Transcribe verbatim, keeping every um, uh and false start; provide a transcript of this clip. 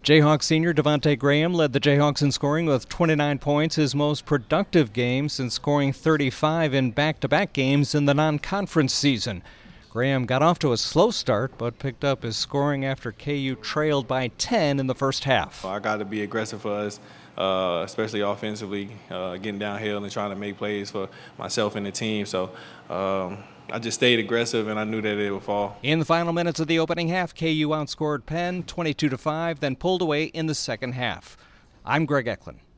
Jayhawk senior Devontae Graham led the Jayhawks in scoring with twenty-nine points, his most productive game since scoring thirty-five in back-to-back games in the non-conference season. Graham got off to a slow start, but picked up his scoring after K U trailed by ten in the first half. I got to be aggressive for us, uh, especially offensively, uh, getting downhill and trying to make plays for myself and the team. So um, I just stayed aggressive, and I knew that it would fall. In the final minutes of the opening half, K U outscored Penn twenty-two to five, then pulled away in the second half. I'm Greg Eklund.